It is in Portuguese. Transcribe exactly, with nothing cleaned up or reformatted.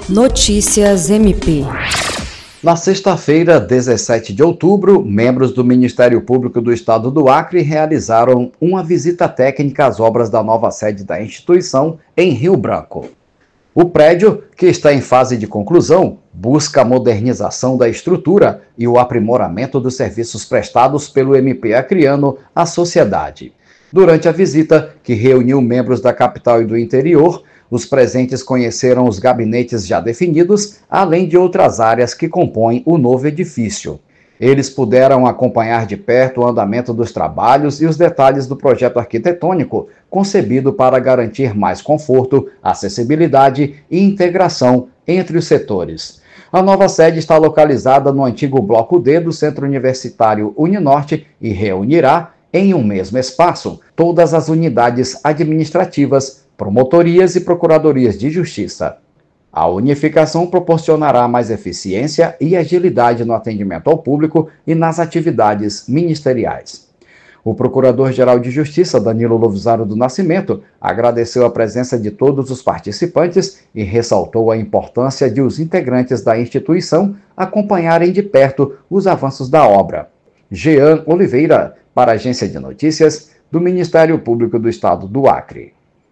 Notícias M P. Na sexta-feira, dezessete de outubro, membros do Ministério Público do Estado do Acre realizaram uma visita técnica às obras da nova sede da instituição em Rio Branco. O prédio, que está em fase de conclusão, busca a modernização da estrutura e o aprimoramento dos serviços prestados pelo M P acreano à sociedade. Durante a visita, que reuniu membros da capital e do interior, os presentes conheceram os gabinetes já definidos, além de outras áreas que compõem o novo edifício. Eles puderam acompanhar de perto o andamento dos trabalhos e os detalhes do projeto arquitetônico, concebido para garantir mais conforto, acessibilidade e integração entre os setores. A nova sede está localizada no antigo Bloco D do Centro Universitário Uninorte e reunirá, em um mesmo espaço, todas as unidades administrativas, promotorias e procuradorias de justiça. A unificação proporcionará mais eficiência e agilidade no atendimento ao público e nas atividades ministeriais. O Procurador-Geral de Justiça, Danilo Lovisaro do Nascimento, agradeceu a presença de todos os participantes e ressaltou a importância de os integrantes da instituição acompanharem de perto os avanços da obra. Jean Oliveira, para a Agência de Notícias do Ministério Público do Estado do Acre.